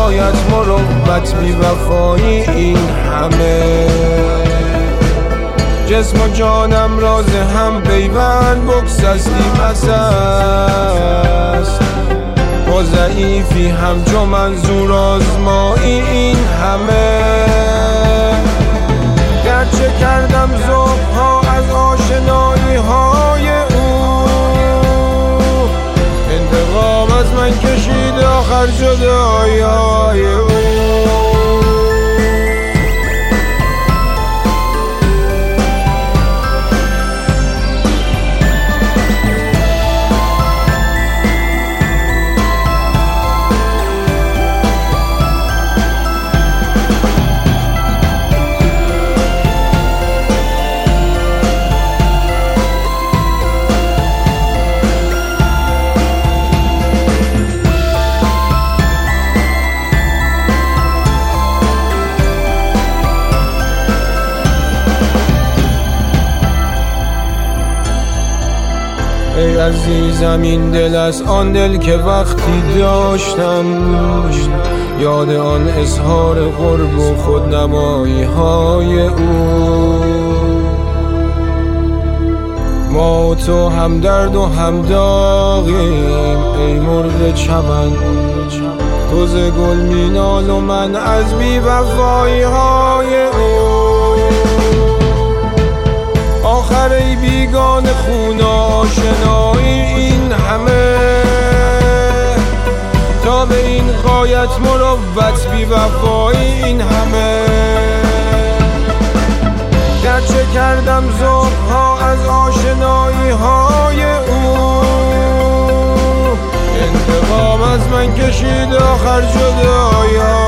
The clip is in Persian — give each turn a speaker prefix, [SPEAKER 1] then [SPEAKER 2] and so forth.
[SPEAKER 1] غایت مروت بی وفایی این همه. جسم و جانم راز هم پیوند بگسستیم است. با ضعیفی همچو منظور آزمایی این همه. گرچه کردم ذوق‌ها از آشنایی های او، انتقام از من کشید آخر جدایی های او. ای عزیزم این دل است آن دل که وقتی داشتم یاد آن اظهار قرب و خودنمایی های او. ما و تو هم درد و هم داغیم ای مرغ چمن، تو ز گل مینال و من از بی وفایی های او. آخر ای بیگانه خون آشنایی این همه، تا به این غایت مروت بی وفایی این همه. گرچه کردم ذوق‌ها از آشنایی های او، انتقام از من کشید آخر جدایی های